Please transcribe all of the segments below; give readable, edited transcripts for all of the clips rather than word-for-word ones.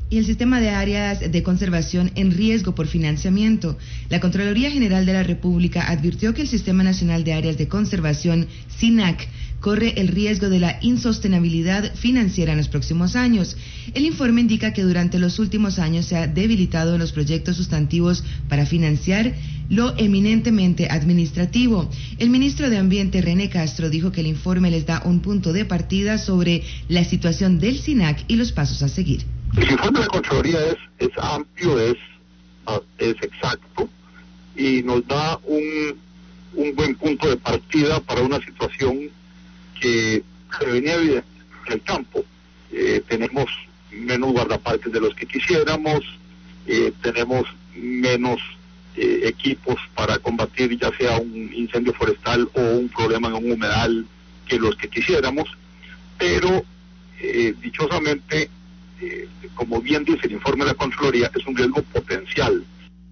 y el sistema de áreas de conservación en riesgo por financiamiento. La Contraloría General de la República advirtió que el Sistema Nacional de Áreas de Conservación, SINAC, corre el riesgo de la insostenibilidad financiera en los próximos años. El informe indica que durante los últimos años se ha debilitado los proyectos sustantivos para financiar lo eminentemente administrativo. El ministro de Ambiente, René Castro, dijo que el informe les da un punto de partida sobre la situación del SINAC y los pasos a seguir. El informe de la Contraloría es amplio, es exacto y nos da un buen punto de partida para una situación que se venía evidente en el campo. Tenemos menos guardaparques de los que quisiéramos, tenemos menos equipos para combatir ya sea un incendio forestal o un problema en un humedal que los que quisiéramos, pero dichosamente, como bien dice el informe de la Contraloría, es un riesgo potencial.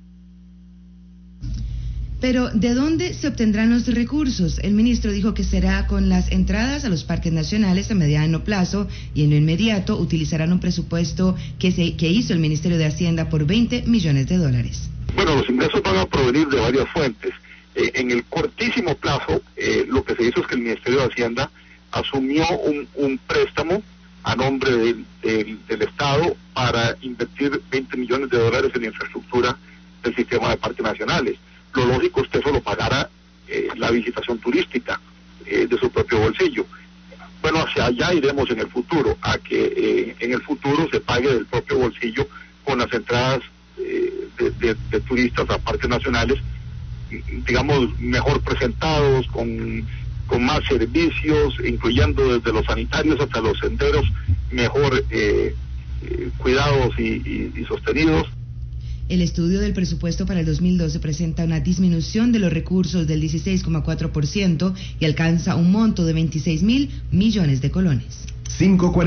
Pero, ¿de dónde se obtendrán los recursos? El ministro dijo que será con las entradas a los parques nacionales a mediano plazo y en lo inmediato utilizarán un presupuesto que hizo el Ministerio de Hacienda por $20 millones. Bueno, los ingresos van a provenir de varias fuentes. En el cortísimo plazo, lo que se hizo es que el Ministerio de Hacienda asumió un préstamo a nombre del Estado para invertir $20 millones en la infraestructura del sistema de parques nacionales. Lo lógico es que eso lo pagara la visitación turística de su propio bolsillo. Bueno, hacia allá iremos en el futuro, a que en el futuro se pague del propio bolsillo con las entradas de turistas a parques nacionales, digamos, mejor presentados, con más servicios, incluyendo desde los sanitarios hasta los senderos, mejor cuidados y sostenidos. El estudio del presupuesto para el 2012 presenta una disminución de los recursos del 16,4% y alcanza un monto de 26.000 millones de colones. 5:40